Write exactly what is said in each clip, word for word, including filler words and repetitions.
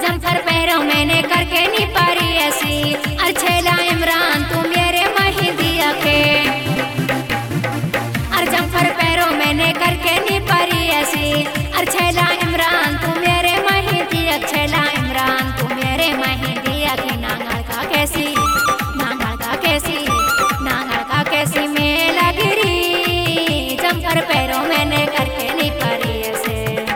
जमकर पैरों मैंने करके नी पारी ऐसी, अर छैला इमरान तू मेरे मेहंदी के, अर जमकर पैरों मैंने करके नी पारी ऐसी, अर छैला इमरान तू मेरे मेहंदी, छैला इमरान तू मेरे मेहंदी के। नांगल का कैसी नांगल का कैसी नांगल का कैसी मेला गिरी, जमकर पैरों मैंने करके नी पारी ऐसे।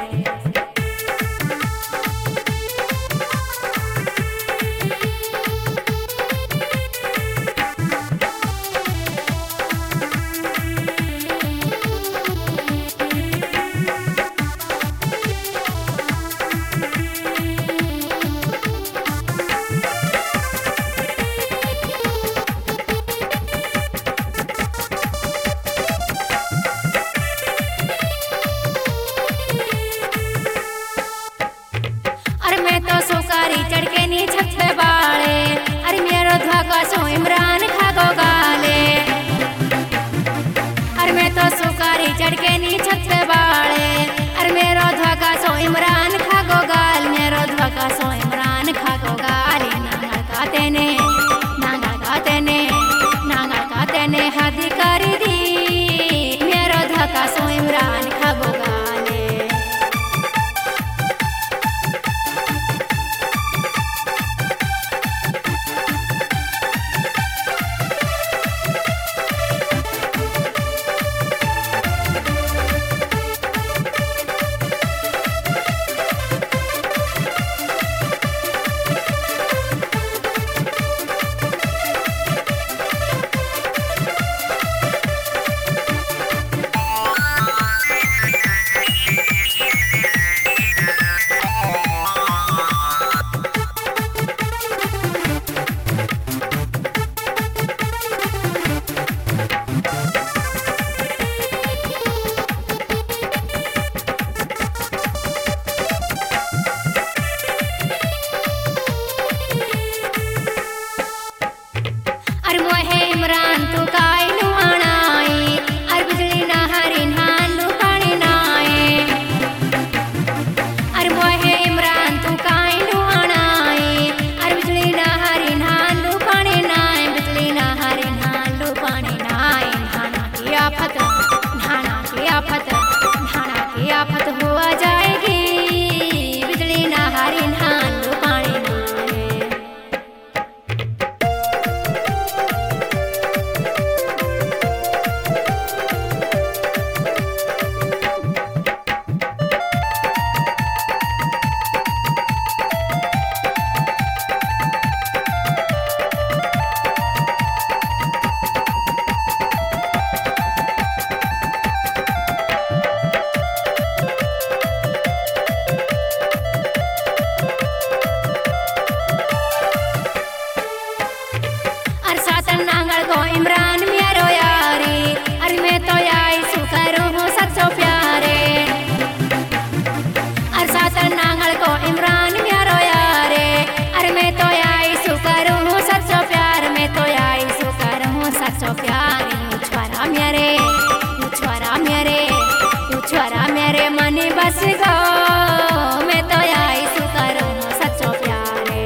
सुकारी चढ़ के नी छत पे बाड़े, अरे मेरो धागा सो इमरान खागो गाले, अरे मैं तो सुकारी चढ़ के नी छत पे बाड़े, अरे मेरो धागा सो इमरान खागो गाल, मेरो धागा सो इमरान खागो गाल। नांगल का तेने नांगल का तेने नांगल का तेने हद कर दी, मेरो धागा सो इमरान खागो गाले। इमरान तू काई नु आनाई, अर बिजली ना हरी नान लू पानी नाए, अर मोहे इमरान तू काई नु आनाई, अर बिजली ना हरी नान लू पानी नाए, बिजली ना हरी नान लू पानी नाए। नाना की आफत नाना की आफत नाना की आफत हुआ जाएगी, बिजली ना हरी नान लू पानी नाए। नांगल को इमरान मेरो यारी, अरे मैं तो आई सुकरूं हूँ सच्चो प्यारे, अरे सातन नांगल को इमरान मेरो यारे, अरे मैं तो आई सुकरूं हूँ सच्चो प्यार, मैं तो आई सुकरूं हूँ सच्चो प्यार। छुआरा मेरे छुआरा मेरे छुआरा मेरे मनी बस गो, मैं तो आई सुकरूं हूँ सच्चो प्यारे।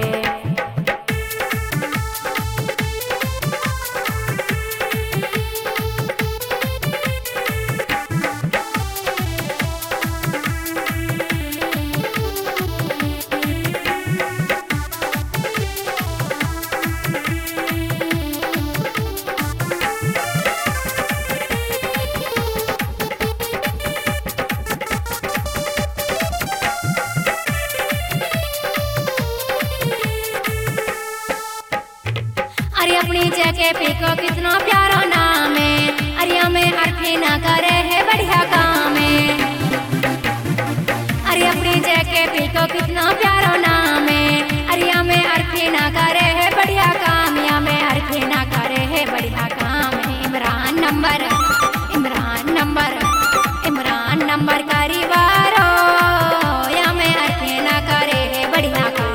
अपनी जगह पे को कितना प्यारा नाम है, अरे में अर्फी ना करे है बढ़िया काम है, अरे अपनी जगह पे को कितना प्यारा नाम है, अरे में अर्फी ना करे है बढ़िया काम, या में अर्फी ना करे है बढ़िया काम है। Imran number Imran number Imran number करी वारो, या में अर्फी ना करे है बढ़िया काम।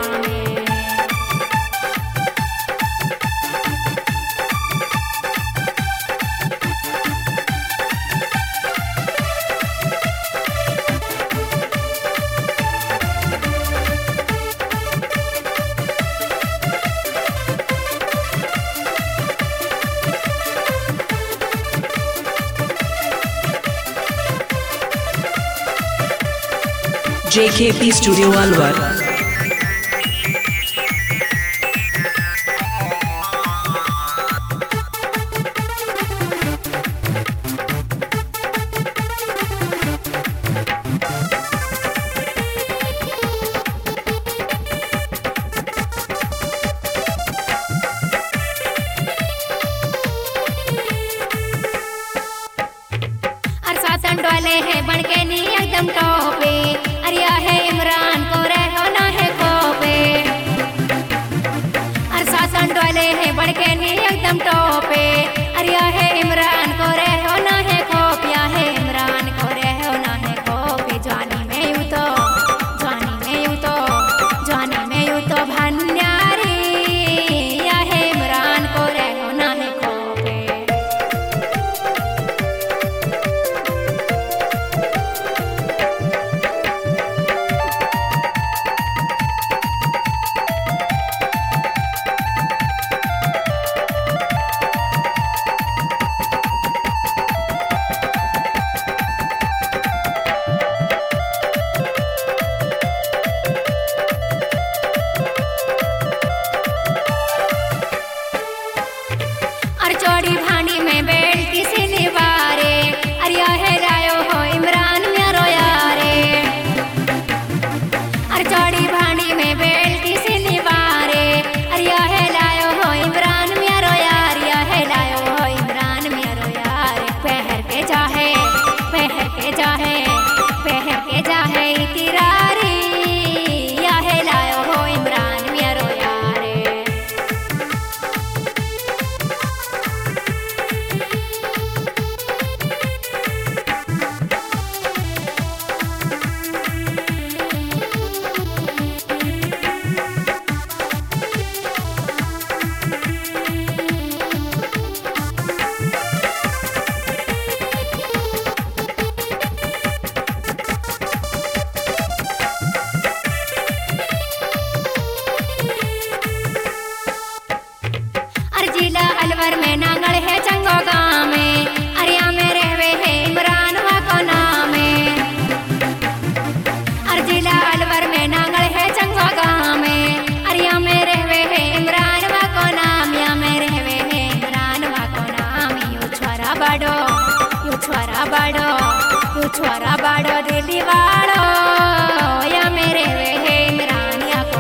J K P Studio Alwar. डोले है बनके नी एकदम टोपे अरिया है इमरान को रहो ना है खोपे अर शासन डोले है बनके नी एकदम टोपे अरिया है इमरान को रहो ना है खोपिया है इमरान को रहो ना है खोपे जवानी में यूं तो जवानी में यूं तो जवानी में यूं तो भन्यारी या है इमरान को रहो ना है खोपे। चौड़ी भांडी में बेल किसी निवारे अरिया है लायो हो इमरान म्यारो यारे अर चौड़ी भांडी में बेल किसी निवारे अरिया है लायो हो इमरान म्यारो यार या है लायो हो इमरान म्यारो यार पहर के जाहे पहर के जाहे पहर के जाहे तिरारी या है लायो हो इमरान म्यारो यारे। जिला अलवर में नांगल है चंगो गाँव में अरिया में रहवे है इमरान वा को नामे अर जिला अलवर में नांगल है चंगो गाँव में अरिया में रहवे है इमरान वा को नाम या में रहवे है इमरान वा को नाम यू छोरा बड़ो यू छोरा बड़ो यू छोरा बड़ो दिलीवा